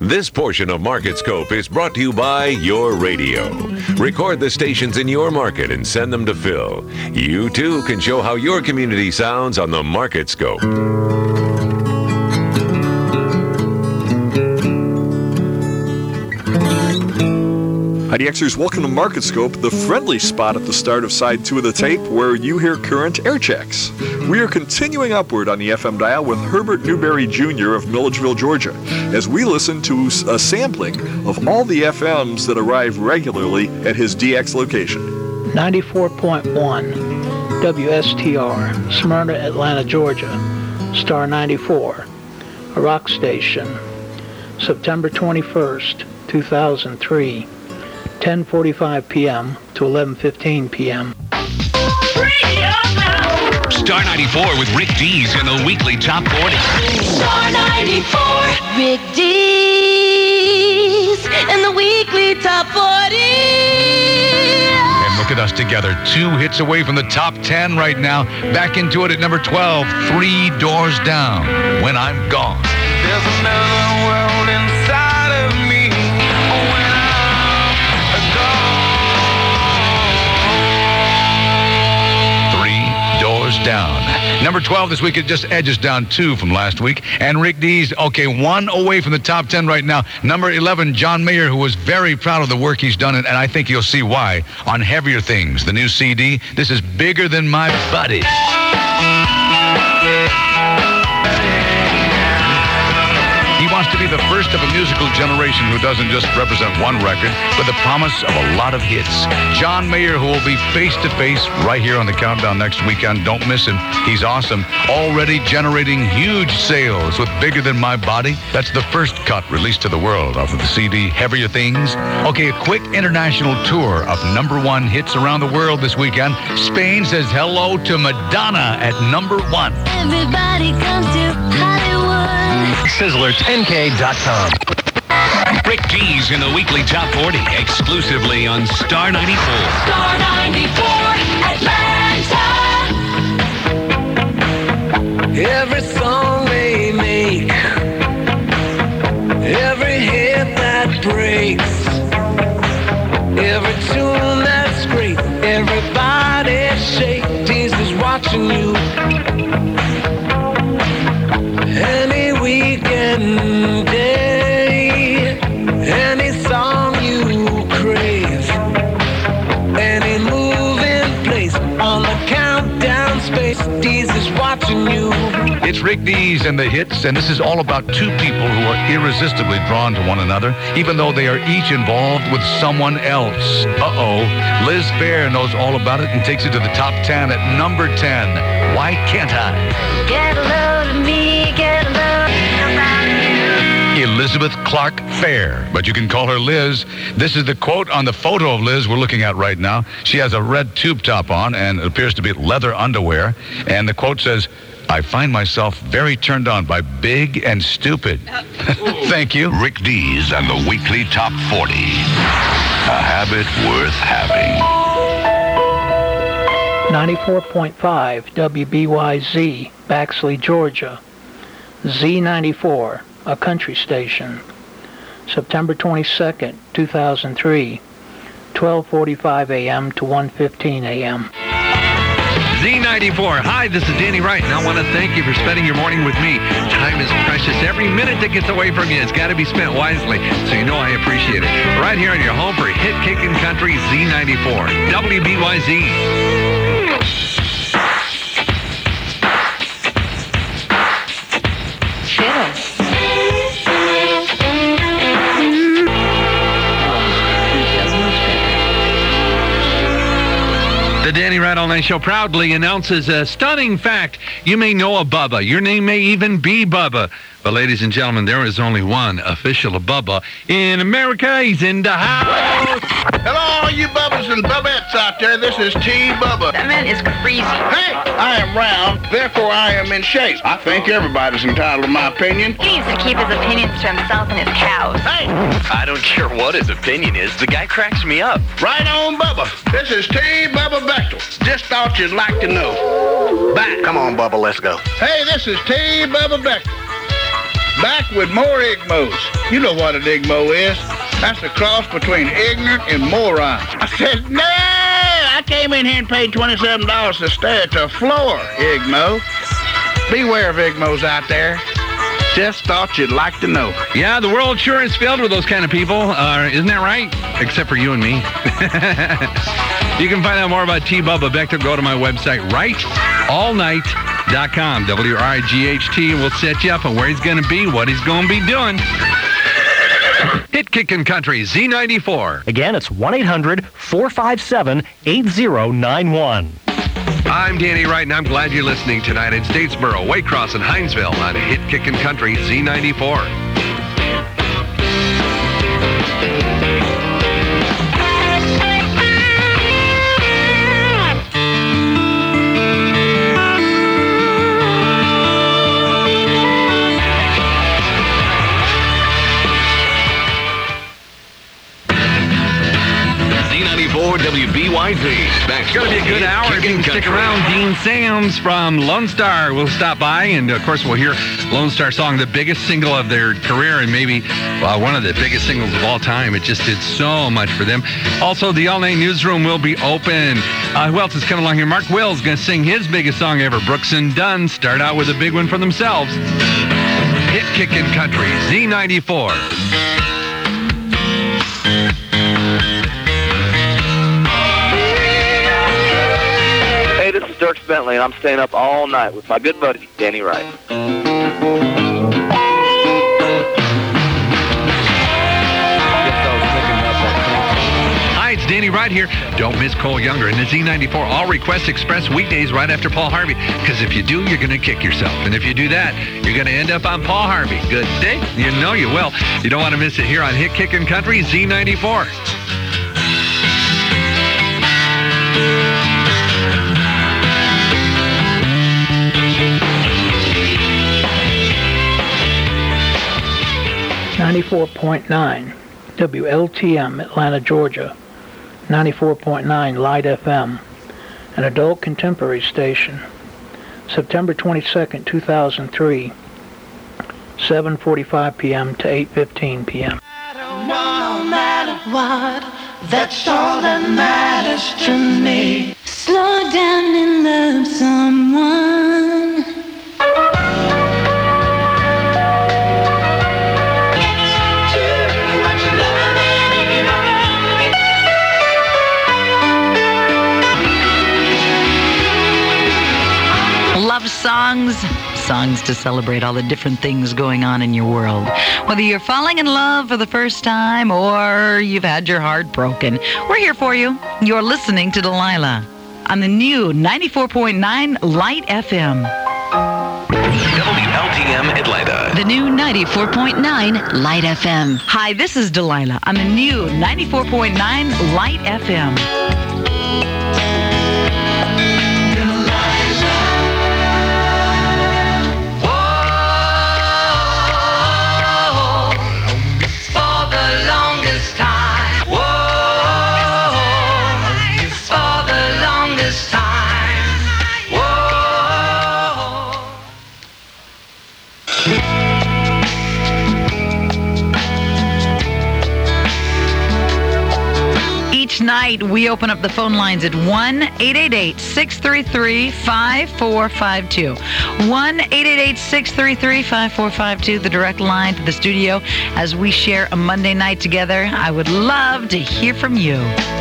This portion of Market Scope is brought to you by Your Radio. Record the stations in your market and send them to Phil. You too can show how your community sounds on the Market Scope. IDXers, welcome to Market Scope, the friendly spot at the start of side 2 of the tape where you hear current air checks. We are continuing upward on the FM dial with Herbert Newberry Jr. of Milledgeville, Georgia, as we listen to a sampling of all the FMs that arrive regularly at his DX location. 94.1 WSTR, Smyrna, Atlanta, Georgia, Star 94, a rock station, September 21st, 2003. 10:45 p.m. to 11:15 p.m. Star 94 with Rick Dees in the weekly top 40. Star 94, Rick Dees in the weekly top 40. And look at us together, 2 hits away from the top 10 right now. Back into it at number 12, 3 Doors Down, When I'm Gone. There's another world inside of me. Down. Number 12 this week, it just edges down 2 from last week. And Rick Dees, 1 away from the top 10 right now. Number 11, John Mayer, who was very proud of the work he's done, and I think you'll see why, on Heavier Things, the new CD. This is Bigger Than My Buddy. He wants to be the first of a musical generation who doesn't just represent one record, but the promise of a lot of hits. John Mayer, who will be face-to-face right here on the Countdown next weekend. Don't miss him. He's awesome. Already generating huge sales with Bigger Than My Body. That's the first cut released to the world off of the CD Heavier Things. Okay, a quick international tour of number 1 hits around the world this weekend. Spain says hello to Madonna at number 1. Everybody comes to Hollywood. Sizzler10k.com. Rick Dees in the weekly top 40, exclusively on Star 94. Star 94, Atlanta. Every song they make, every hit that breaks, every tune that's great, everybody shake. Jesus watching you. Any weekend day, any song you crave, any moving place on the countdown space, Dees is watching you. It's Rick Dees and the hits, and this is all about 2 people who are irresistibly drawn to one another, even though they are each involved with someone else. Liz Phair knows all about it and takes it to the top 10 at number 10. Why Can't I? Get a load of me, get a load about you. Elizabeth Clark Phair, but you can call her Liz. This is the quote on the photo of Liz we're looking at right now. She has a red tube top on, and it appears to be leather underwear. And the quote says, I find myself very turned on by big and stupid. Thank you. Rick Dees and the weekly top 40. A habit worth having. 94.5 WBYZ, Baxley, Georgia. Z94, a country station. September 22nd, 2003, 12:45 a.m. to 1:15 a.m. Z94. Hi, this is Danny Wright, and I want to thank you for spending your morning with me. Time is precious. Every minute that gets away from you has got to be spent wisely, so you know I appreciate it. Right here on your home for hit kicking country, Z94, WBYZ. The Danny Wright All Night Show proudly announces a stunning fact. You may know a Bubba. Your name may even be Bubba. But ladies and gentlemen, there is only one official of Bubba in America. He's in the house. Hello, you Bubbas and Bubbettes out there. This is T. Bubba. That man is crazy. Hey, I am round, therefore I am in shape. I think everybody's entitled to my opinion. He needs to keep his opinions to himself and his cows. Hey! I don't care what his opinion is. The guy cracks me up. Right on, Bubba. This is T. Bubba Bechtel. Just thought you'd like to know. Bye. Come on, Bubba, let's go. Hey, this is T. Bubba Bechtel. Back with more Igmos. You know what an Igmo is. That's a cross between ignorant and moron. I said, no! I came in here and paid $27 to stare at the floor, Igmo. Beware of Igmos out there. Just thought you'd like to know. Yeah, the world sure is filled with those kind of people. Isn't that right? Except for you and me. You can find out more about T. Bubba Beck. Go to my website, rightallnight.com. WRIGHT will set you up on where he's going to be, what he's going to be doing. Hit Kickin' Country, Z94. Again, it's 1-800-457-8091. I'm Danny Wright, and I'm glad you're listening tonight in Statesboro, Waycross, and Hinesville on Hit Kickin' Country Z94. WBYZ. It's going to be a good hour if you can stick around. Dean Sams from Lone Star will stop by, and of course we'll hear Lone Star song, the biggest single of their career, and maybe one of the biggest singles of all time. It just did so much for them. Also, the all-night newsroom will be open. Who else is coming along here? Mark Will's going to sing his biggest song ever. Brooks and Dunn start out with a big one for themselves. Hit Kickin' Country, Z94. This is Dirk Bentley, and I'm staying up all night with my good buddy, Danny Wright. Hi, it's Danny Wright here. Don't miss Cole Younger and the Z94 All Request Express weekdays right after Paul Harvey, because if you do, you're going to kick yourself. And if you do that, you're going to end up on Paul Harvey. Good day? You know you will. You don't want to miss it here on Hit Kickin' Country, Z94. .9 WLTM, Atlanta, Georgia. 94.9 Light FM, an adult contemporary station. September 22nd, 2003, 7:45 p.m. to 8:15 p.m. No matter what, that's all that matters to me. Slow down and love someone. Love songs to celebrate all the different things going on in your world. Whether you're falling in love for the first time or you've had your heart broken, we're here for you. You're listening to Delilah on the new 94.9 Light FM. WLTM Atlanta. The new 94.9 Light FM. Hi, this is Delilah on the new 94.9 Light FM. Night, we open up the phone lines at 1-888-633-5452. 1-888-633-5452, the direct line to the studio as we share a Monday night together. I would love to hear from you.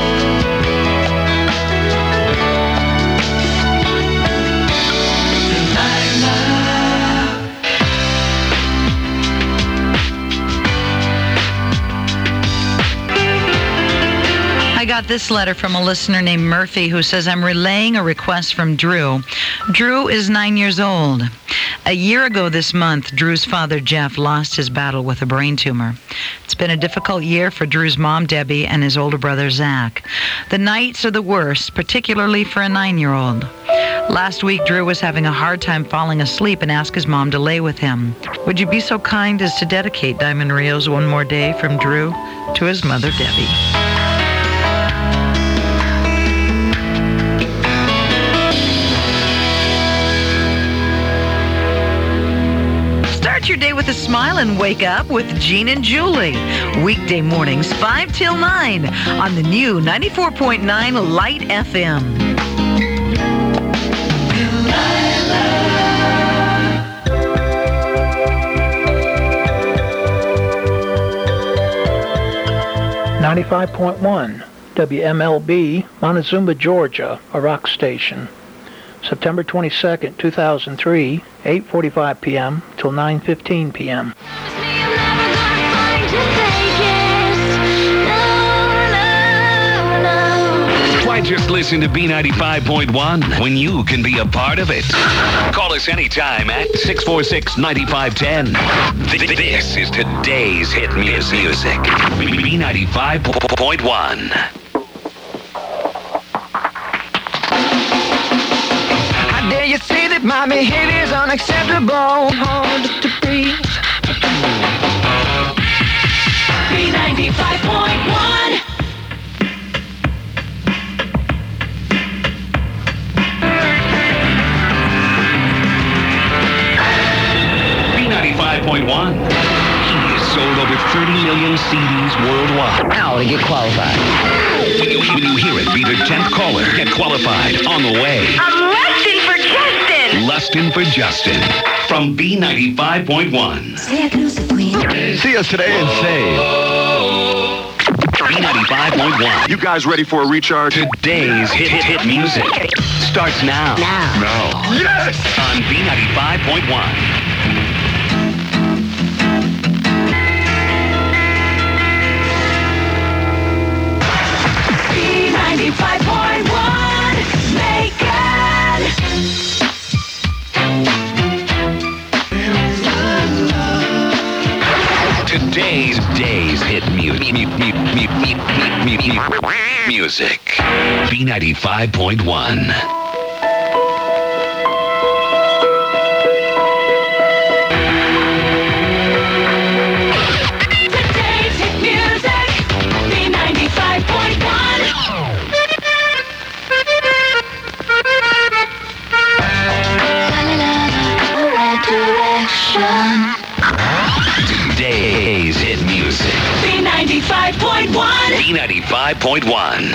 I got this letter from a listener named Murphy who says, I'm relaying a request from Drew. Drew is 9 years old. A year ago this month, Drew's father, Jeff, lost his battle with a brain tumor. It's been a difficult year for Drew's mom, Debbie, and his older brother, Zach. The nights are the worst, particularly for a 9-year-old. Last week, Drew was having a hard time falling asleep and asked his mom to lay with him. Would you be so kind as to dedicate Diamond Rio's One More Day from Drew to his mother, Debbie? your day with a smile and wake up with Gene and Julie. Weekday mornings, 5 till 9 on the new 94.9 Light FM. 95.1 WMLB, Montezuma, Georgia, a rock station. September 22nd, 2003, 8:45 p.m. till 9:15 p.m. Why just listen to B95.1 when you can be a part of it? Call us anytime at 646-9510. This is today's hit music. B95.1. How dare you say that mommy hate is unacceptable? Hard to breathe. B95.1. B95.1. He has sold over 30 million CDs worldwide. How to get qualified? When you hear it, be the 10th caller. Get qualified on the way. I'm lusting for Justin. Lustin' for Justin from B95.1. See us today and save. B95.1. You guys ready for a recharge? Today's hit music starts now. No. Yes! On B95.1. B95.1, Macon. Today's hit music. B95.1. Today's hit music, B95.1. Today's hit music. B95.1. B95.1.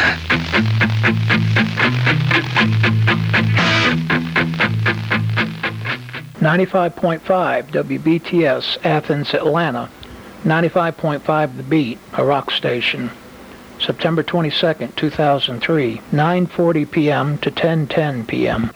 95.5 WBTS, Athens, Atlanta. 95.5 The Beat, a rock station. September 22nd, 2003, 9:40 p.m. to 10:10 p.m.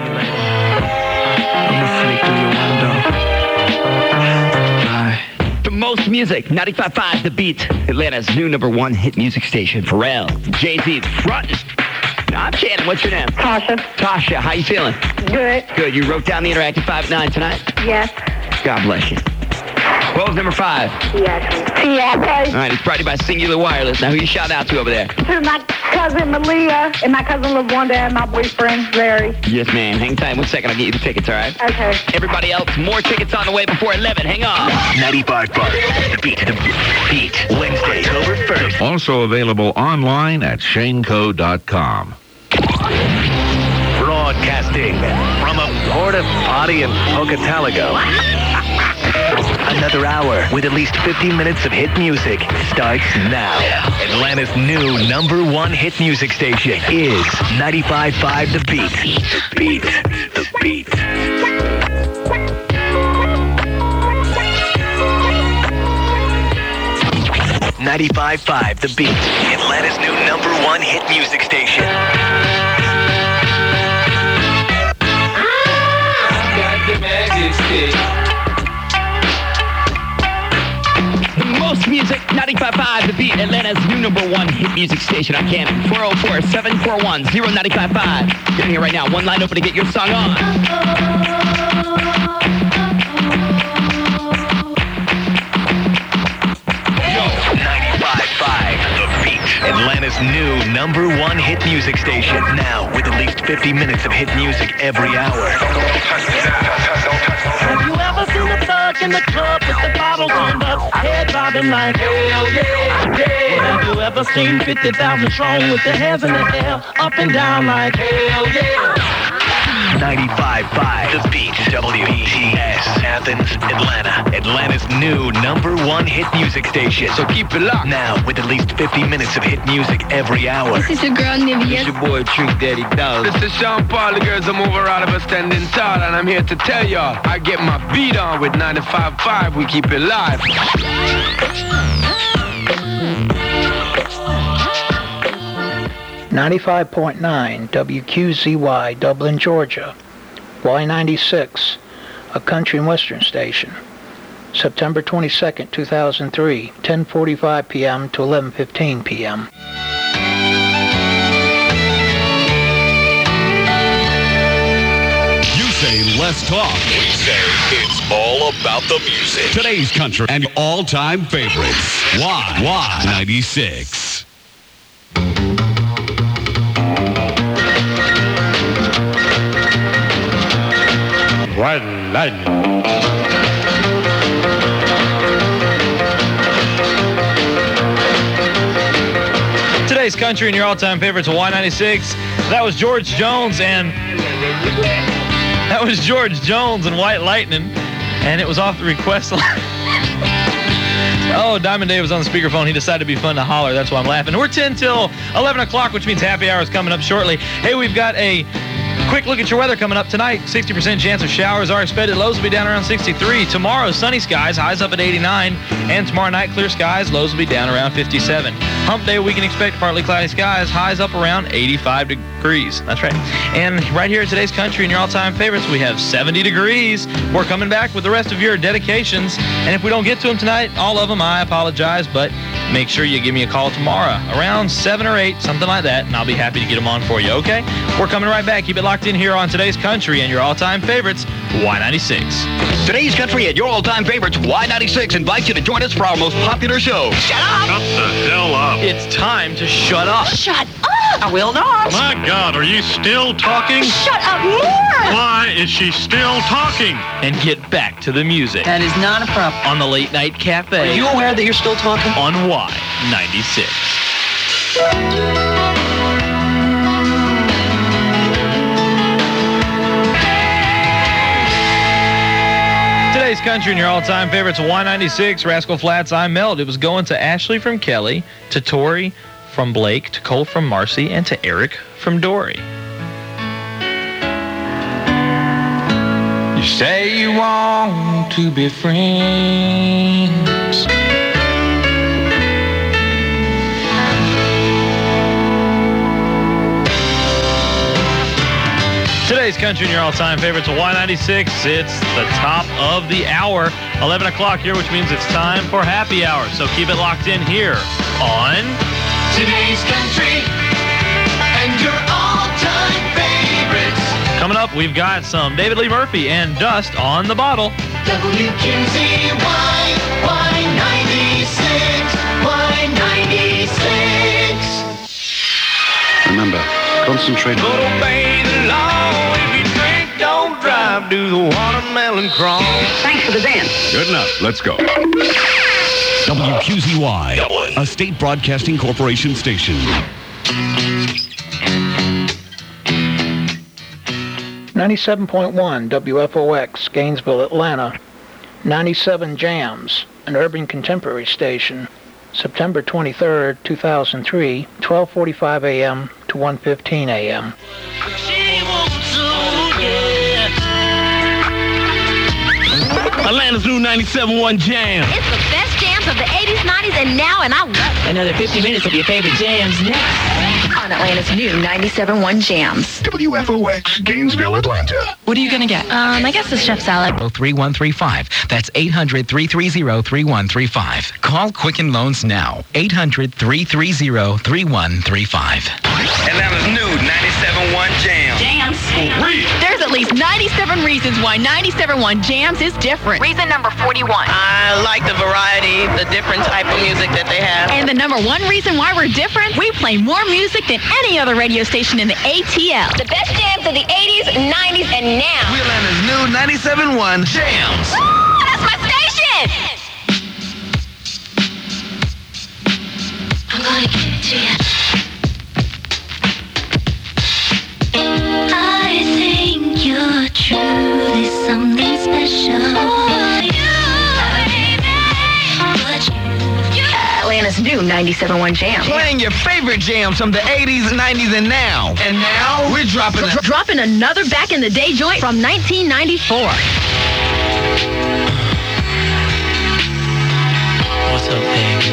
The most music, 95.5 The Beat, Atlanta's new #1 hit music station. Pharrell, Jay-Z, front. I'm Shannon. What's your name? Tasha. Tasha, how you feeling? Good. Good. You wrote down the Interactive 5 at 9 tonight? Yes. God bless you. What was number 5? Yes. All right, it's brought to you by Singular Wireless. Now, who you shout out to over there? To my cousin Malia and my cousin LaWanda and my boyfriend Larry. Yes, ma'am. Hang tight 1 second. I'll get you the tickets, all right? Okay. Everybody else, more tickets on the way before 11. Hang on. 95.5 The Beat. Wednesday, October 1st. Also available online at shaneco.com. Broadcasting from a porta potty in Pocataligo. Another hour with at least 50 minutes of hit music starts now. Atlanta's new #1 hit music station is 95.5 The Beat. The Beat. 95.5 The Beat. Atlanta's new #1 hit music station. The most music, 95.5 The Beat, Atlanta's new #1 hit music station on Cannon. 404-741-0955. Get in here right now. One line open to get your song on. Yo, 95.5 The Beat. Atlanta's new #1 hit music station. Now with at least 50 minutes of hit music every hour. Have you ever seen a thug in the club with the bottle turned up, head bobbing like hell yeah, yeah? Have you ever seen 50,000 strong with their hands in the air, up and down like hell yeah? 95.5 The Beat. WTS. Athens, Atlanta. Atlanta's new #1 hit music station. So keep it locked. Now, with at least 50 minutes of hit music every hour. This is your girl, Nivea. It's your boy, Trick Daddy Dollar. This is Sean Paul, the girls are moving out of us standing tall, and I'm here to tell y'all, I get my beat on with 95.5. We keep it live. 95.9 WQZY, Dublin, Georgia. Y96, a country and western station. September 22nd, 2003, 10:45 p.m. to 11:15 p.m. You say less talk. We say it's all about the music. Today's country and all-time favorites. Y96. White lightning. Today's country and your all-time favorites of Y96. That was George Jones and White Lightning, and it was off the request line. Oh, Diamond Dave was on the speakerphone. He decided to be fun to holler. That's why I'm laughing. We're 10 till 11 o'clock, which means happy hour is coming up shortly. Hey, we've got a quick look at your weather coming up tonight. 60% chance of showers are expected. Lows will be down around 63. Tomorrow, sunny skies, highs up at 89. And tomorrow night, clear skies, lows will be down around 57. Hump day, we can expect partly cloudy skies, highs up around 85 degrees. That's right. And right here at today's country and your all-time favorites, we have 70 degrees. We're coming back with the rest of your dedications. And if we don't get to them tonight, all of them, I apologize, but make sure you give me a call tomorrow around 7 or 8, something like that, and I'll be happy to get them on for you, okay? We're coming right back. Keep it locked in here on today's country and your all-time favorites, Y96. Today's country and your all-time favorites, Y96, invites you to join us for our most popular show. Shut up! Shut the hell up. It's time to shut up. Shut up! I will not. My God, are you still talking? Shut up more! Why is she still talking? And get back to the music. That is not a problem. On the Late Night Cafe. Are you aware that you're still talking? On Y96. Today's country and your all-time favorites, Y96, Rascal Flatts, I Melt. It was going to Ashley from Kelly, to Tori from Blake, to Cole from Marcy, and to Eric from Dory. You say you want to be friends. Today's country and your all-time favorites, Y96. It's the top of the hour, 11 o'clock here, which means it's time for happy hour. So keep it locked in here on Today's country and your all-time favorites. Coming up, we've got some David Lee Murphy and Dust on the Bottle. WQZY, Y96, Y96. Remember, concentrate. Obey the law. If you drink, don't drive. Do the watermelon crawl. Thanks for the dance. Good enough. Let's go. WQZY, a state broadcasting corporation station. 97.1 WFOX, Gainesville, Atlanta. 97 Jams, an urban contemporary station. September 23rd, 2003, 12:45 a.m. to 1:15 a.m. Atlanta's new 97.1 Jam. It's the best jams of the 80s, 90s, and now, and I love it. Another 50 minutes of your favorite jams next. On Atlanta's new 97.1 Jams. WFOX, Gainesville, Atlanta. What are you going to get? I guess it's chef salad. 3135. That's 800-330-3135. Call Quicken Loans now. 800-330-3135. Atlanta's new 97.1 Jam. Jams. There's at least 97 reasons why 97.1 Jams is different. Reason number 41. I like the variety, the different type of music that they have. And the number one reason why we're different, we play more music than any other radio station in the ATL. The best jams of the 80s, 90s, and now. We're Atlanta's new 97.1 Jams. Woo, that's my station! I'm gonna give it to you. I think you Atlanta's new 97.1 Jam. Playing your favorite jams from the 80s, 90s, and now. And now, we're dropping another back in the day joint from 1994. What's up, baby?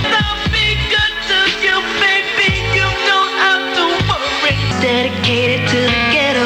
Dedicated to the ghetto.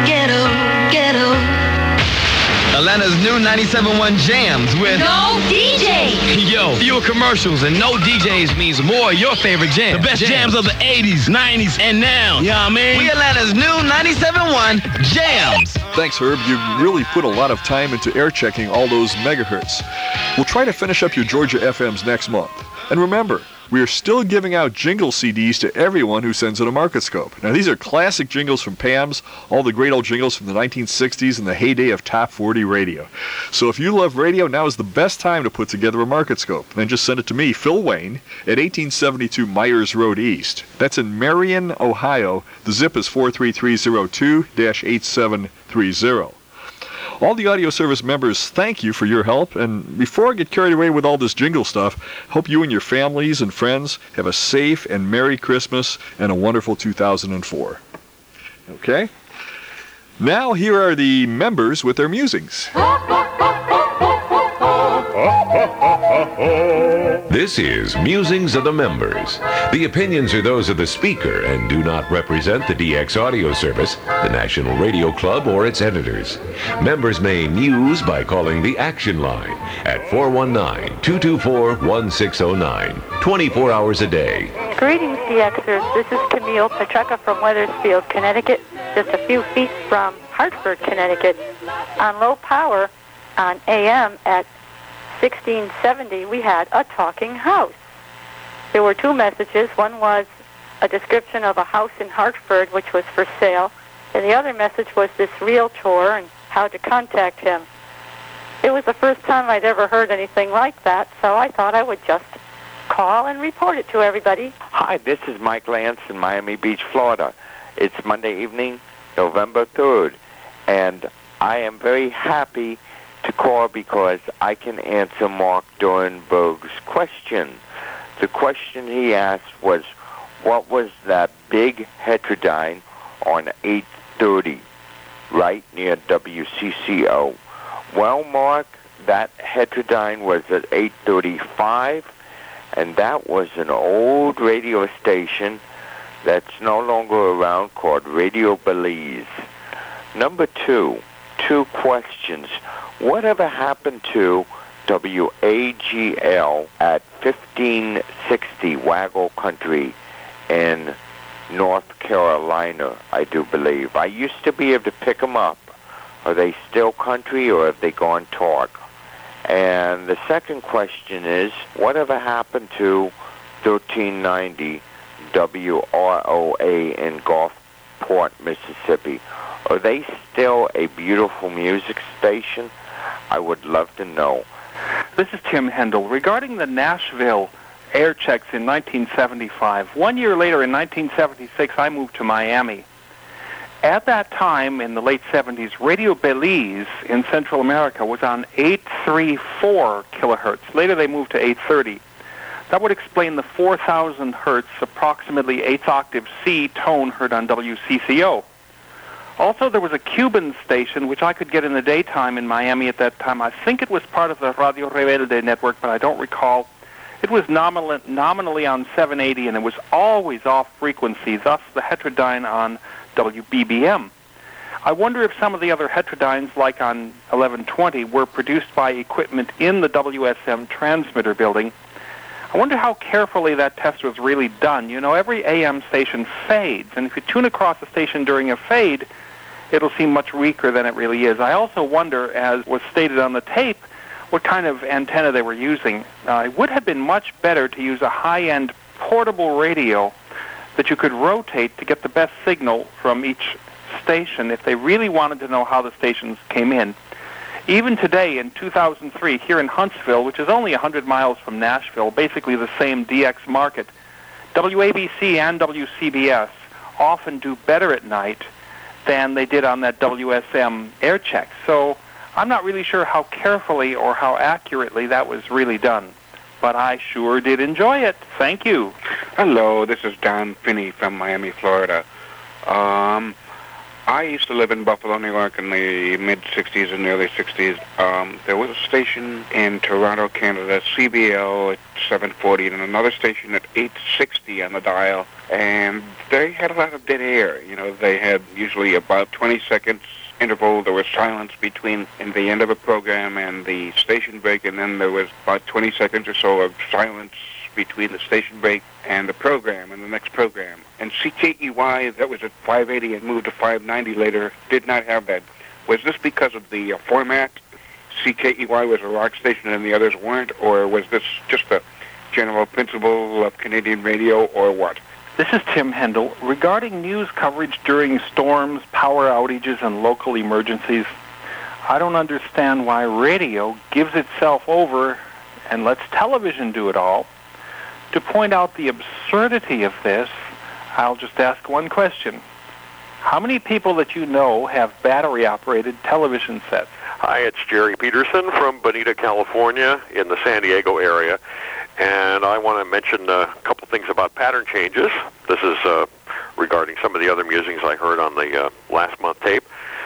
Atlanta's new 97.1 Jams with No DJ. Yo, fewer commercials and no DJs means more of your favorite jams. The best jams of the 80s, 90s, and now. You know what I mean? We Atlanta's new 97.1 Jams. Thanks, Herb. You really put a lot of time into air checking all those megahertz. We'll try to finish up your Georgia FMs next month. And remember, we are still giving out jingle CDs to everyone who sends in a MarketScope. Now, these are classic jingles from Pam's, all the great old jingles from the 1960s and the heyday of Top 40 radio. So if you love radio, now is the best time to put together a MarketScope. Then just send it to me, Phil Wayne, at 1872 Myers Road East. That's in Marion, Ohio. The zip is 43302-8730. All the audio service members, thank you for your help. And before I get carried away with all this jingle stuff, hope you and your families and friends have a safe and Merry Christmas and a wonderful 2004. Okay? Now here are the members with their musings. This is Musings of the Members. The opinions are those of the speaker and do not represent the DX Audio Service, the National Radio Club, or its editors. Members may muse by calling the Action Line at 419-224-1609, 24 hours a day. Greetings, DXers. This is Camille Petreka from Wethersfield, Connecticut, just a few feet from Hartford, Connecticut. On low power, on AM at 1670, we had a talking house. There were two messages. One was a description of a house in Hartford which was for sale, and the other message was this realtor and how to contact him. It was the first time I'd ever heard anything like that, so I thought I would just call and report it to everybody. Hi, this is Mike Lance in Miami Beach, Florida. It's Monday evening, November 3rd, and I am very happy to call because I can answer Mark Dorenberg's question. The question he asked was, what was that big heterodyne on 830, right near WCCO? Well, Mark, that heterodyne was at 835, and that was an old radio station that's no longer around called Radio Belize. Number two questions. Whatever happened to WAGL at 1560 Waggle Country in North Carolina, I do believe? I used to be able to pick them up. Are they still country or have they gone talk? And the second question is, whatever happened to 1390 WROA in Gulfport, Mississippi? Are they still a beautiful music station? I would love to know. This is Tim Hendel. Regarding the Nashville air checks in 1975, 1 year later in 1976, I moved to Miami. At that time, in the late 70s, Radio Belize in Central America was on 834 kilohertz. Later they moved to 830. That would explain the 4,000 hertz, approximately 8th octave C tone heard on WCCO. Also, there was a Cuban station, which I could get in the daytime in Miami at that time. I think it was part of the Radio Rebelde network, but I don't recall. It was nominally on 780, and it was always off frequency, thus the heterodyne on WBBM. I wonder if some of the other heterodynes, like on 1120, were produced by equipment in the WSM transmitter building. I wonder how carefully that test was really done. You know, every AM station fades, and if you tune across a station during a fade, it'll seem much weaker than it really is. I also wonder, as was stated on the tape, what kind of antenna they were using. It would have been much better to use a high-end portable radio that you could rotate to get the best signal from each station if they really wanted to know how the stations came in. Even today, in 2003, here in Huntsville, which is only 100 miles from Nashville, basically the same DX market, WABC and WCBS often do better at night than they did on that WSM air check. So I'm not really sure how carefully or how accurately that was really done. but I sure did enjoy it. Thank you. Hello, this is Don Finney from Miami, Florida. I used to live in Buffalo, New York in the mid-'60s and early '60s. There was a station in Toronto, Canada, CBL at 740, and another station at 860 on the dial. And they had a lot of dead air. You know, they had usually about 20 seconds interval. There was silence between in the end of a program and the station break, and then there was about 20 seconds or so of silence between the station break and the program and the next program. And CKEY, that was at 580 and moved to 590 later, did not have that. Was this because of the format? CKEY was a rock station and the others weren't, or was this just the general principle of Canadian radio, or what? This is Tim Hendel. Regarding news coverage during storms, power outages, and local emergencies, I don't understand why radio gives itself over and lets television do it all. To point out the absurdity of this, I'll just ask one question. How many people that you know have battery-operated television sets? Hi, it's Jerry Peterson from Bonita, California, in the San Diego area. And I want to mention a couple things about pattern changes. This is regarding some of the other musings I heard on the last month tape.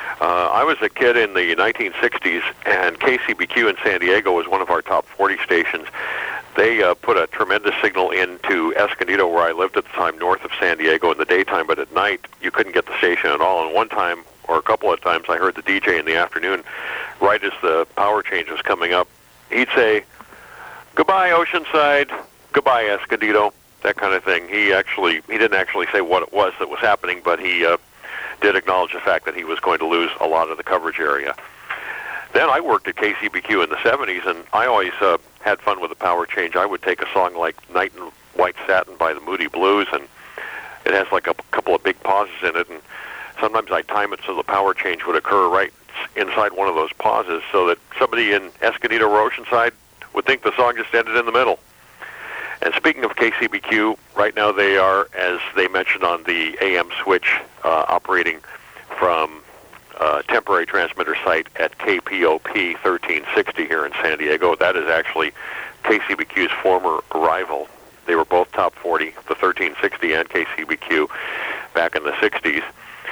I was a kid in the 1960s, and KCBQ in San Diego was one of our top 40 stations. They put a tremendous signal into Escondido, where I lived at the time, north of San Diego in the daytime, but at night you couldn't get the station at all. And one time, or a couple of times, I heard the DJ in the afternoon, right as the power change was coming up, he'd say, "Goodbye, Oceanside. Goodbye, Escondido," that kind of thing. He didn't actually say what it was that was happening, but he did acknowledge the fact that he was going to lose a lot of the coverage area. Then I worked at KCBQ in the 70s, and I always had fun with the power change. I would take a song like Night in White Satin by the Moody Blues, and it has like a couple of big pauses in it, and sometimes I'd time it so the power change would occur right inside one of those pauses so that somebody in Escondido or Oceanside would think the song just ended in the middle. And speaking of KCBQ, right now they are, as they mentioned on the AM switch, operating from temporary transmitter site at KPOP 1360 here in San Diego. That is actually KCBQ's former rival. They were both top 40, the 1360 and KCBQ, back in the 60s.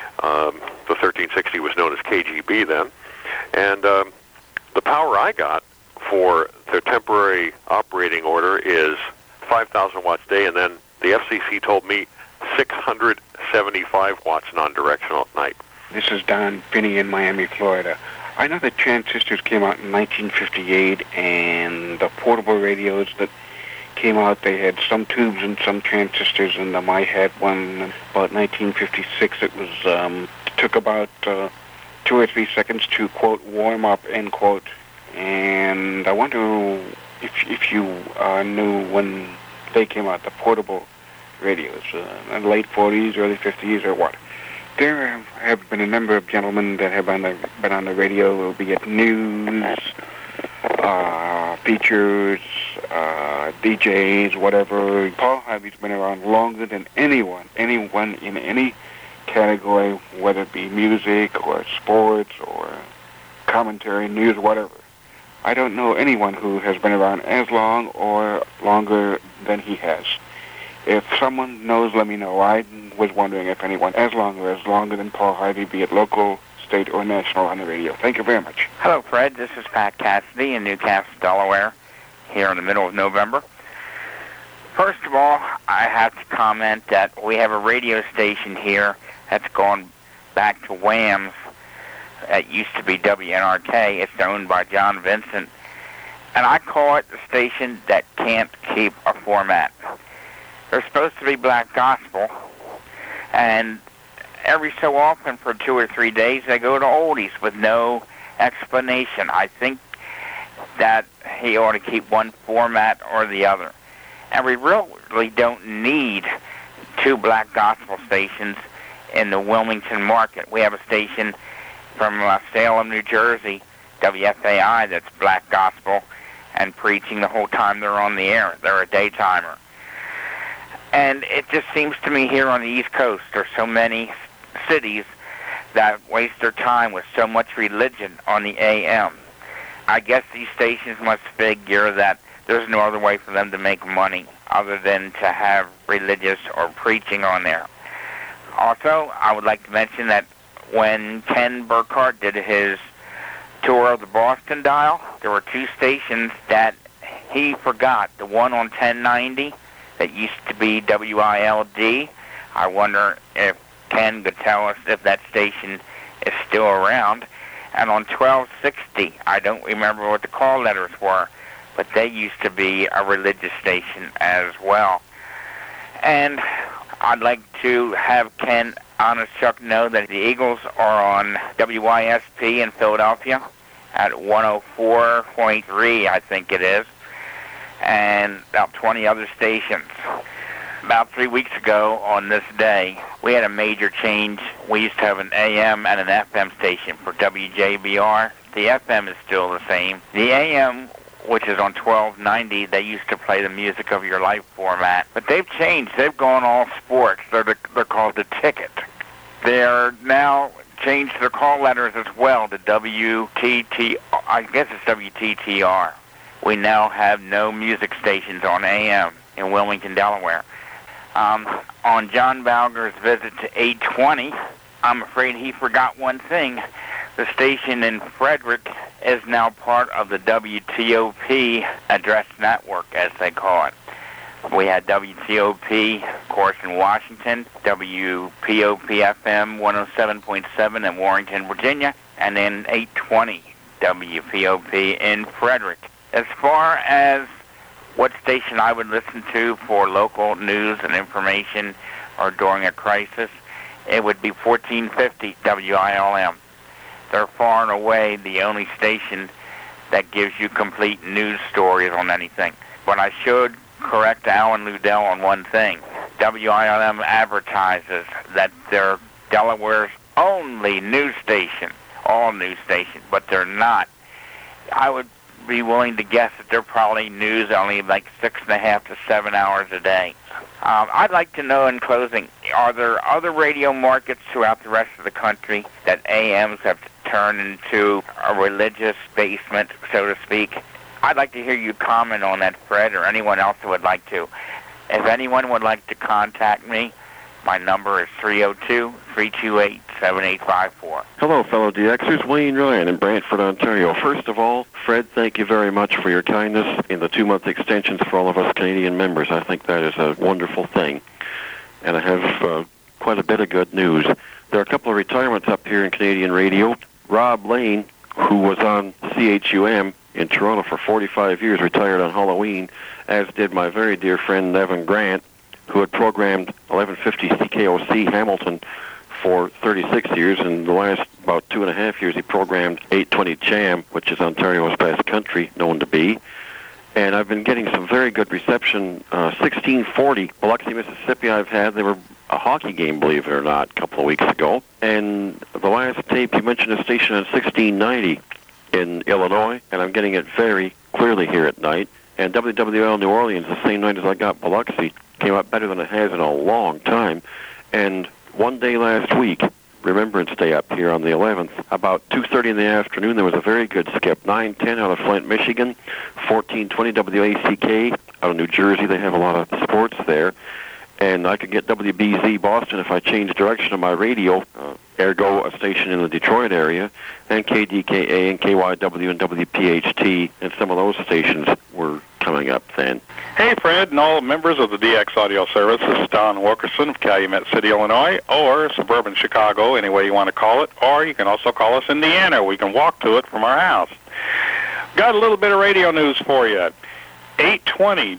The 1360 was known as KGB then. And the power I got for their temporary operating order is 5,000 watts a day, and then the FCC told me 675 watts non-directional at night. This is Don Finney in Miami, Florida. I know that transistors came out in 1958, and the portable radios that came out, they had some tubes and some transistors in them. I had one about 1956. It was took about 2 or 3 seconds to, quote, warm up, end quote. And I wonder if you knew when they came out, the portable radios, in the late 40s, early 50s, or what. There have been a number of gentlemen that have been on the radio, be it news, features, DJs, whatever. Paul Harvey's been around longer than anyone in any category, whether it be music or sports or commentary, news, whatever. I don't know anyone who has been around as long or longer than he has. If someone knows, let me know. I was wondering if anyone as long or as longer than Paul Harvey, be it local, state, or national on the radio. Thank you very much. Hello, Fred. This is Pat Cassidy in Newcastle, Delaware, here in the middle of November. First of all, I have to comment that we have a radio station here that's gone back to Whams. It used to be WNRK. It's owned by John Vincent. And I call it the station that can't keep a format. They're supposed to be black gospel, and every so often for 2 or 3 days they go to oldies with no explanation. I think that he ought to keep one format or the other. And we really don't need 2 black gospel stations in the Wilmington market. We have a station from Salem, New Jersey, WFAI, that's black gospel and preaching the whole time they're on the air. They're a daytimer. And it just seems to me here on the East Coast, there's so many cities that waste their time with so much religion on the AM. I guess these stations must figure that there's no other way for them to make money other than to have religious or preaching on there. Also, I would like to mention that when Ken Burkhart did his tour of the Boston Dial, there were 2 stations that he forgot. The one on 1090 that used to be WILD. I wonder if Ken could tell us if that station is still around. And on 1260, I don't remember what the call letters were, but they used to be a religious station as well. And I'd like to have Ken Honest Chuck know that the Eagles are on WYSP in Philadelphia at 104.3, I think it is, and about 20 other stations. About 3 weeks ago on this day, we had a major change. We used to have an AM and an FM station for WJBR. The FM is still the same. The AM, which is on 1290, they used to play the Music of Your Life format. But they've changed. They've gone all sports. They're called The Ticket. They're now changed their call letters as well to WTT. I guess it's WTTR. We now have no music stations on AM in Wilmington, Delaware. On John Valger's visit to 820, I'm afraid he forgot one thing. The station in Frederick is now part of the WTOP address network, as they call it. We had WTOP, of course, in Washington, WPOP-FM 107.7 in Warrington, Virginia, and then 820 WPOP in Frederick. As far as what station I would listen to for local news and information or during a crisis, it would be 1450 WILM. They're far and away the only station that gives you complete news stories on anything. But I should correct Alan Ludell on one thing. WILM advertises that they're Delaware's only news station, all news station, but they're not. I would be willing to guess that they're probably news only like 6.5 to 7 hours a day. I'd like to know in closing, are there other radio markets throughout the rest of the country that AMs have turned into a religious basement, so to speak? I'd like to hear you comment on that, Fred, or anyone else who would like to. If anyone would like to contact me, my number is 302-328-7854. Hello, fellow DXers. Wayne Ryan in Brantford, Ontario. First of all, Fred, thank you very much for your kindness in the 2-month extensions for all of us Canadian members. I think that is a wonderful thing. And I have quite a bit of good news. There are a couple of retirements up here in Canadian radio. Rob Lane, who was on CHUM in Toronto for 45 years, retired on Halloween, as did my very dear friend Nevin Grant, who had programmed 1150 CKOC Hamilton for 36 years. In the last about 2.5 years, he programmed 820 CHAM, which is Ontario's best country, known to be. And I've been getting some very good reception. 1640, Biloxi, Mississippi, I've had. They were a hockey game, believe it or not, a couple of weeks ago. And the last tape, you mentioned a station on 1690 in Illinois, and I'm getting it very clearly here at night. And WWL New Orleans, the same night as I got Biloxi, came up better than it has in a long time. And one day last week, Remembrance Day up here on the 11th, about 2:30 in the afternoon, there was a very good skip. 910 out of Flint, Michigan, 1420 WACK out of New Jersey. They have a lot of sports there. And I could get WBZ Boston if I changed direction of my radio, ergo a station in the Detroit area, and KDKA and KYW and WPHT, and some of those stations were coming up then. Hey, Fred, and all members of the DX Audio Service. This is Don Wilkerson of Calumet City, Illinois, or suburban Chicago, any way you want to call it, or you can also call us Indiana. We can walk to it from our house. Got a little bit of radio news for you. 820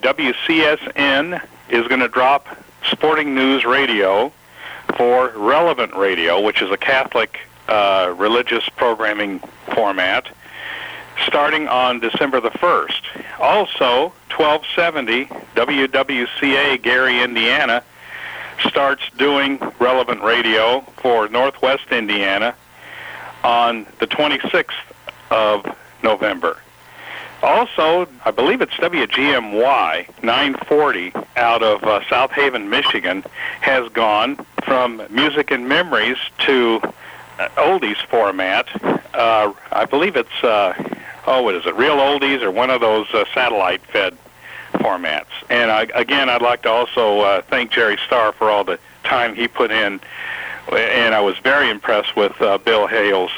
WCSN is going to drop Sporting News Radio for Relevant Radio, which is a Catholic religious programming format, starting on December the 1st. Also, 1270 WWCA Gary, Indiana, starts doing Relevant Radio for Northwest Indiana on the 26th of November. Also, I believe it's WGMY 940 out of South Haven, Michigan, has gone from Music and Memories to oldies format. I believe it's, what is it, Real Oldies, or one of those satellite-fed formats. And I'd like to also thank Jerry Starr for all the time he put in. And I was very impressed with Bill Hale's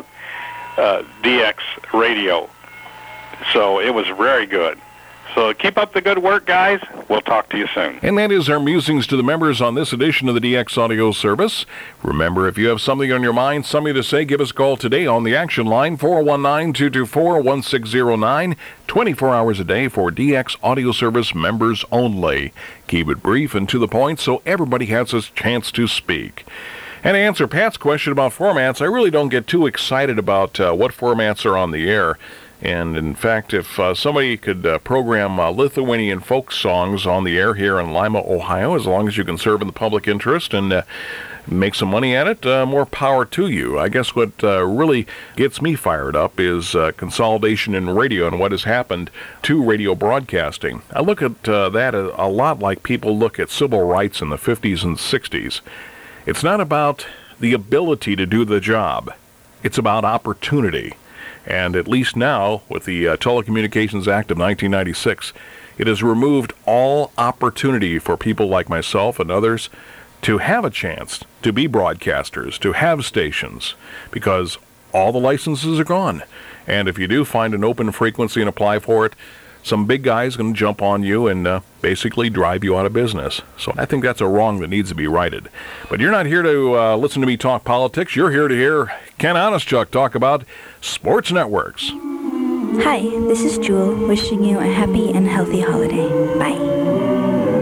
DX radio. So it was very good. So keep up the good work, guys. We'll talk to you soon. And that is our musings to the members on this edition of the DX Audio Service. Remember, if you have something on your mind, something to say, give us a call today on the action line, 419-224-1609, 24 hours a day for DX Audio Service members only. Keep it brief and to the point so everybody has a chance to speak. And to answer Pat's question about formats, I really don't get too excited about what formats are on the air. And in fact, if somebody could program Lithuanian folk songs on the air here in Lima, Ohio, as long as you can serve in the public interest and make some money at it, more power to you. I guess what really gets me fired up is consolidation in radio and what has happened to radio broadcasting. I look at that a lot like people look at civil rights in the 50s and 60s. It's not about the ability to do the job. It's about opportunity. And at least now, with the Telecommunications Act of 1996, it has removed all opportunity for people like myself and others to have a chance to be broadcasters, to have stations, because all the licenses are gone. And if you do find an open frequency and apply for it, some big guy's going to jump on you and basically drive you out of business. So I think that's a wrong that needs to be righted. But you're not here to listen to me talk politics. You're here to hear Ken Honestchuk talk about sports networks. Hi, this is Jewel, wishing you a happy and healthy holiday. Bye.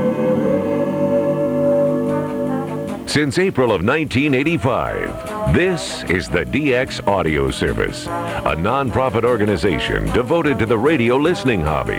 Since April of 1985, this is the DX Audio Service, a non-profit organization devoted to the radio listening hobby.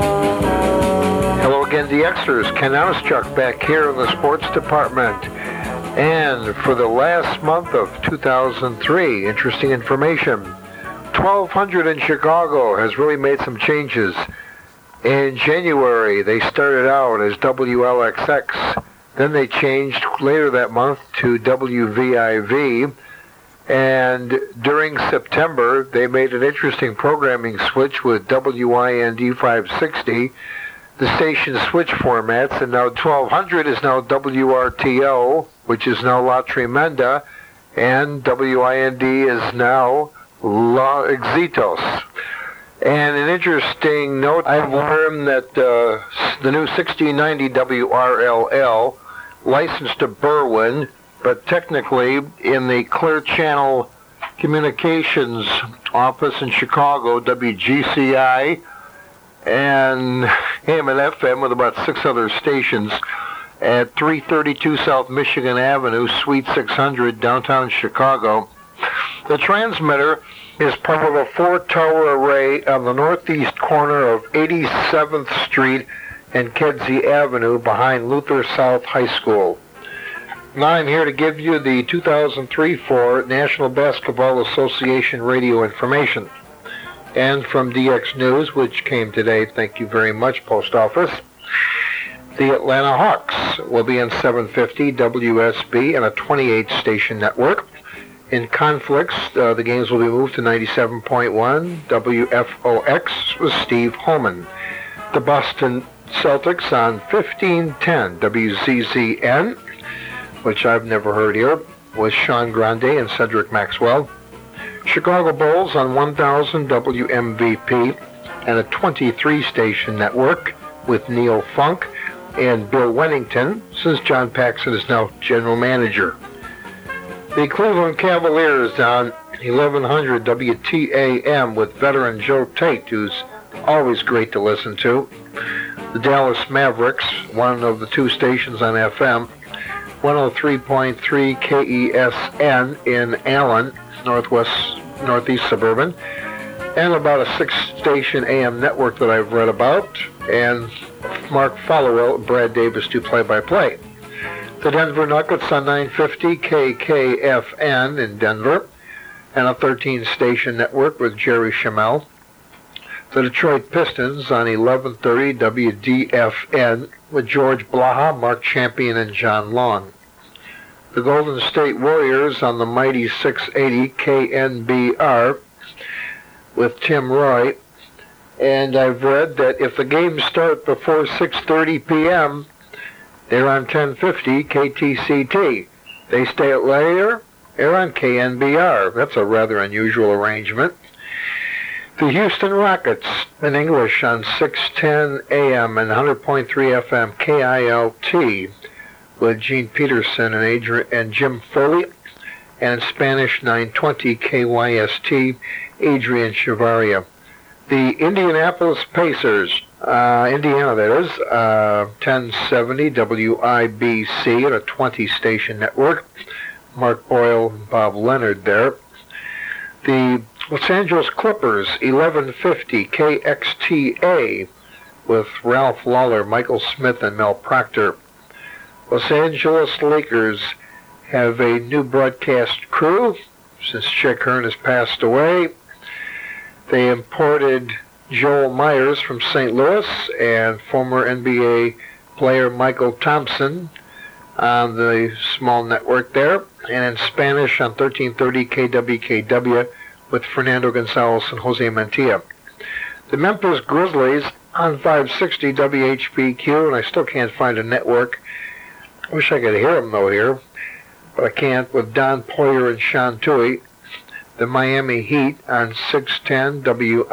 Hello again, DXers. Ken Honestchuk back here in the sports department. And for the last month of 2003, interesting information. 1200 in Chicago has really made some changes. In January, they started out as WLXX. Then they changed later that month to WVIV. And during September, they made an interesting programming switch with WIND 560. The station switch formats, and now 1200 is now WRTO, which is now La Tremenda, and WIND is now La Exitos. And an interesting note, I've learned that the new 1690 WRLL, licensed to Berwyn, but technically in the Clear Channel Communications office in Chicago, WGCI, and AM and FM with about 6 other stations at 332 South Michigan Avenue, Suite 600, downtown Chicago. The transmitter is part of a 4-tower array on the northeast corner of 87th Street and Kedzie Avenue behind Luther South High School. Now I'm here to give you the 2003-04 National Basketball Association radio information. And from DX News, which came today, thank you very much, Post Office, the Atlanta Hawks will be on 750 WSB and a 28-station network. In conflicts, the games will be moved to 97.1 WFOX with Steve Holman. The Boston Celtics on 1510 WZZN, which I've never heard here, with Sean Grande and Cedric Maxwell. Chicago Bulls on 1000 WMVP and a 23-station network with Neil Funk and Bill Wennington, since John Paxson is now general manager. The Cleveland Cavaliers on 1100 WTAM with veteran Joe Tate, who's always great to listen to. The Dallas Mavericks, one of the 2 stations on FM, 103.3 KESN in Allen, northeast suburban, and about a 6-station AM network that I've read about, and Mark Followell and Brad Davis do play-by-play. The Denver Nuggets on 950 KKFN in Denver, and a 13-station network with Jerry Schemmel. The Detroit Pistons on 1130 WDFN with George Blaha, Mark Champion, and John Long. The Golden State Warriors on the mighty 680 KNBR with Tim Roy And I've read that if the games start before 6:30 p.m., they're on 1050 KTCT. They stay at later, they're on KNBR. That's a rather unusual arrangement. The Houston Rockets in English on 610 AM and 100.3 FM KILT with Gene Peterson and Jim Foley, and in Spanish 920 KYST Adrian Chavaria. The Indianapolis Pacers, Indiana that is, 1070 WIBC at a 20-station network. Mark Boyle and Bob Leonard there. The Los Angeles Clippers, 1150 KXTA with Ralph Lawler, Michael Smith, and Mel Proctor. Los Angeles Lakers have a new broadcast crew since Chick Hearn has passed away. They imported Joel Myers from St. Louis and former NBA player Michael Thompson on the small network there, and in Spanish on 1330 KWKW with Fernando Gonzalez and Jose Mantilla. The Memphis Grizzlies on 560 WHBQ, and I still can't find a network. I wish I could hear them though here, but I can't, with Don Poyer and Sean Toohey. The Miami Heat on 610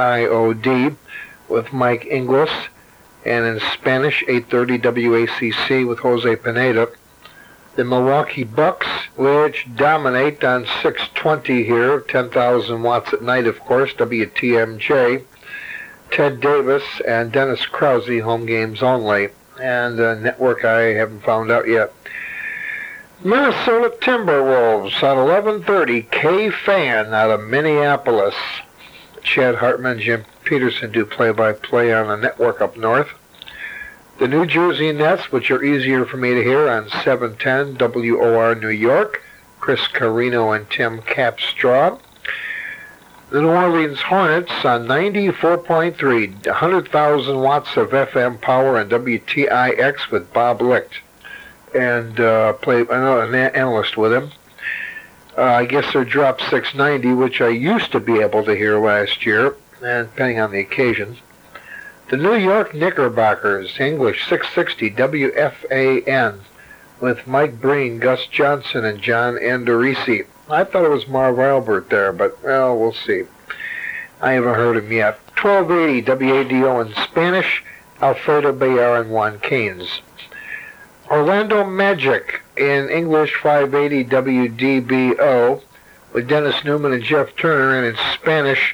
WIOD with Mike Inglis, and in Spanish 830 WACC with Jose Pineda. The Milwaukee Bucks, which dominate on 620 here, 10,000 watts at night, of course, WTMJ. Ted Davis and Dennis Krause, home games only, and a network I haven't found out yet. Minnesota Timberwolves on 1130 K-Fan out of Minneapolis. Chad Hartman and Jim Peterson do play-by-play on a network up north. The New Jersey Nets, which are easier for me to hear on 710 WOR New York, Chris Carino and Tim Capstraw. The New Orleans Hornets on 94.3, 100,000 watts of FM power on WTIX with Bob Licht, and an analyst with him. I guess they're drop 690, which I used to be able to hear last year, and depending on the occasion. The New York Knickerbockers, English 660 WFAN, with Mike Breen, Gus Johnson, and John Andorisi. I thought it was Marv Albert there, but, well, we'll see. I haven't heard him yet. 1280 WADO in Spanish, Alfredo Bayar and Juan Keynes. Orlando Magic in English 580 WDBO with Dennis Newman and Jeff Turner, and in Spanish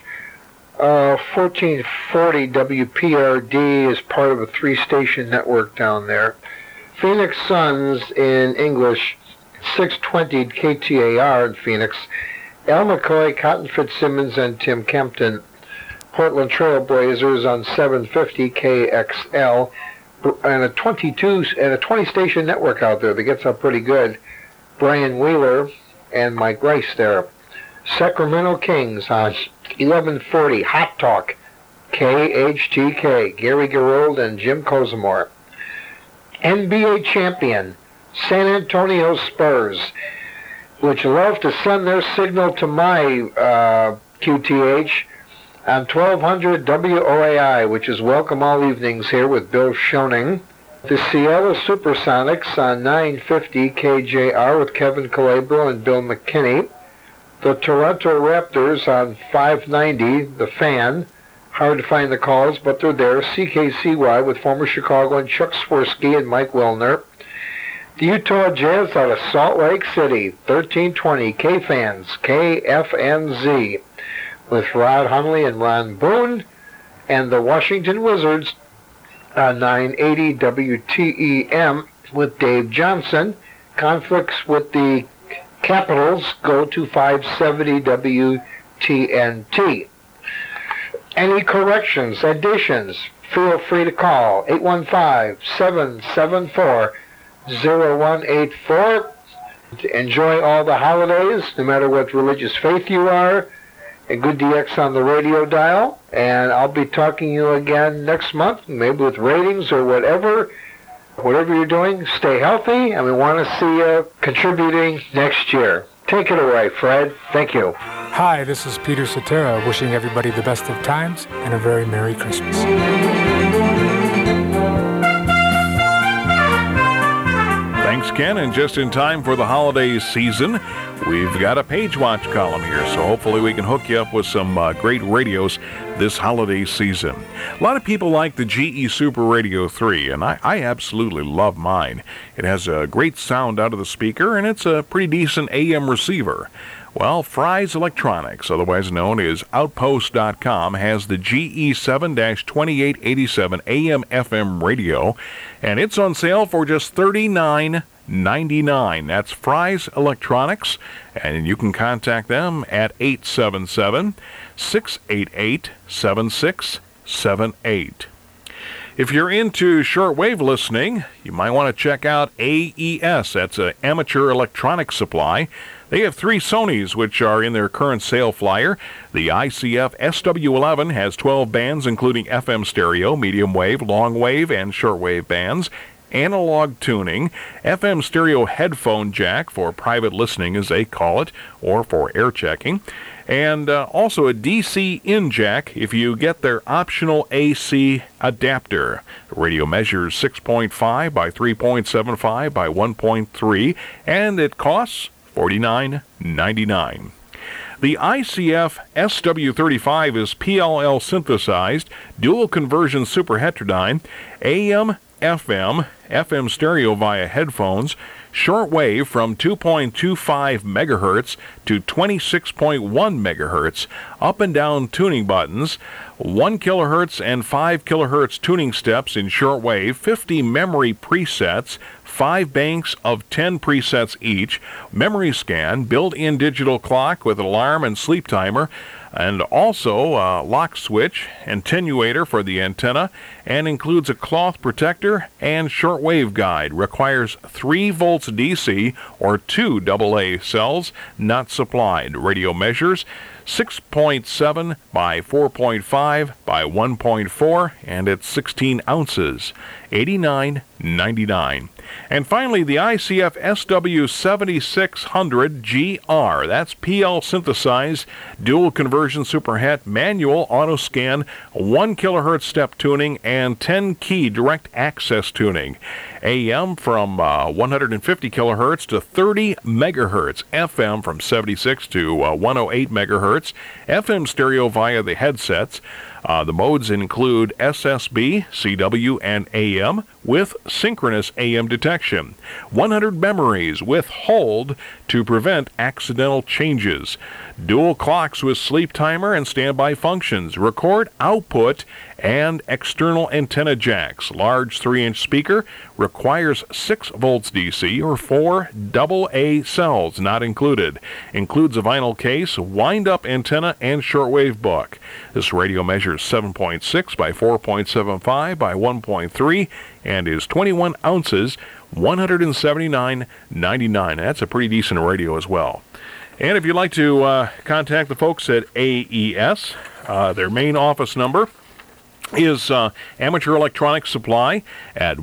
1440 WPRD is part of a 3-station network down there. Phoenix Suns in English 620 KTAR in Phoenix. Al McCoy, Cotton Fitzsimmons, and Tim Kempton. Portland Trail Blazers on 750 KXL. And a 20-station network out there that gets up pretty good. Brian Wheeler and Mike Rice there. Sacramento Kings on 1140 Hot Talk KHTK, Gary Gerold and Jim Kozimor. NBA champion San Antonio Spurs, which love to send their signal to my QTH on 1200 WOAI, which is Welcome All Evenings here with Bill Schoening. The Seattle Supersonics on 950 KJR with Kevin Calabro and Bill McKinney. The Toronto Raptors on 590, The Fan. Hard to find the calls, but they're there. CKCY with former Chicago and Chuck Swirsky and Mike Wilner. The Utah Jazz out of Salt Lake City, 1320 K-Fans, KFNZ, with Rod Hundley and Ron Boone. And the Washington Wizards on 980 WTEM with Dave Johnson. Conflicts with the Capitals go to 570 WTNT. Any corrections, additions, feel free to call 815-774-0184. Enjoy all the holidays, no matter what religious faith you are. A good DX on the radio dial. And I'll be talking to you again next month, maybe with ratings or whatever. Whatever you're doing, stay healthy, and we want to see you contributing next year. Take it away, Fred. Thank you. Hi, this is Peter Cetera wishing everybody the best of times and a very Merry Christmas. Thanks, Ken, and just in time for the holiday season, we've got a Page Watch column here, so hopefully we can hook you up with some great radios this holiday season. A lot of people like the GE Super Radio 3, and I absolutely love mine. It has a great sound out of the speaker, and it's a pretty decent AM receiver. Well, Fry's Electronics, otherwise known as Outpost.com, has the GE 7-2887 AM/FM radio, and it's on sale for just $39.99. That's Fry's Electronics, and you can contact them at 877-688-7678. If you're into shortwave listening, you might want to check out AES. That's an amateur electronics supply. They have 3 Sonys, which are in their current sale flyer. The ICF SW11 has 12 bands, including FM stereo, medium wave, long wave, and shortwave bands. Analog tuning, FM stereo headphone jack for private listening, as they call it, or for air checking. And also a DC in jack if you get their optional AC adapter. The radio measures 6.5 by 3.75 by 1.3, and it costs $49.99. The ICF SW35 is PLL synthesized, dual conversion super heterodyne, AM, FM stereo via headphones, shortwave from 2.25 megahertz to 26.1 megahertz, up and down tuning buttons, 1 kilohertz and 5 kilohertz tuning steps in shortwave, 50 memory presets, 5 banks of 10 presets each, memory scan, built-in digital clock with alarm and sleep timer, and also a lock switch, attenuator for the antenna, and includes a cloth protector and shortwave guide. Requires 3 volts DC or 2 AA cells, not supplied. Radio measures 6.7 by 4.5 by 1.4, and it's 16 ounces, $89.99. And finally, the ICF SW7600GR. That's PL synthesized, dual conversion superhet, manual auto scan, 1 kilohertz step tuning, and 10 key direct access tuning. AM from 150 kilohertz to 30 megahertz. FM from 76 to 108 megahertz. FM stereo via the headsets. The modes include SSB, CW, and AM with synchronous AM detection. 100 memories with hold to prevent accidental changes. Dual clocks with sleep timer and standby functions. Record output and external antenna jacks. Large 3-inch speaker requires 6 volts DC or 4 AA cells, not included. Includes a vinyl case, wind-up antenna, and shortwave book. This radio measures 7.6 by 4.75 by 1.3 and is 21 ounces, $179.99. That's a pretty decent radio as well. And if you'd like to contact the folks at AES, their main office number is Amateur Electronics Supply at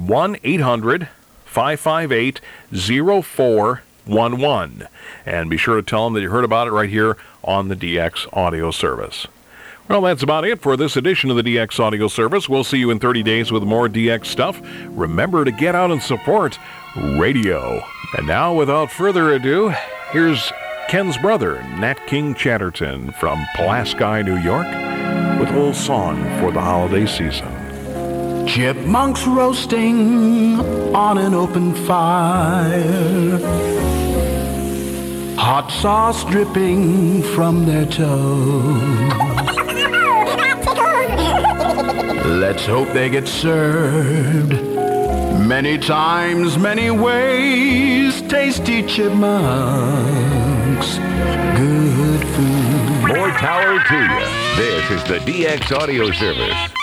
1-800-558-0411. And be sure to tell them that you heard about it right here on the DX Audio Service. Well, that's about it for this edition of the DX Audio Service. We'll see you in 30 days with more DX stuff. Remember to get out and support radio. And now, without further ado, here's Ken's brother, Nat King Chatterton, from Pulaski, New York, with a little song for the holiday season. Chipmunks roasting on an open fire, hot sauce dripping from their toes. Let's hope they get served many times, many ways. Tasty chipmunks, good food. More power to you. This is the DX Audio Service.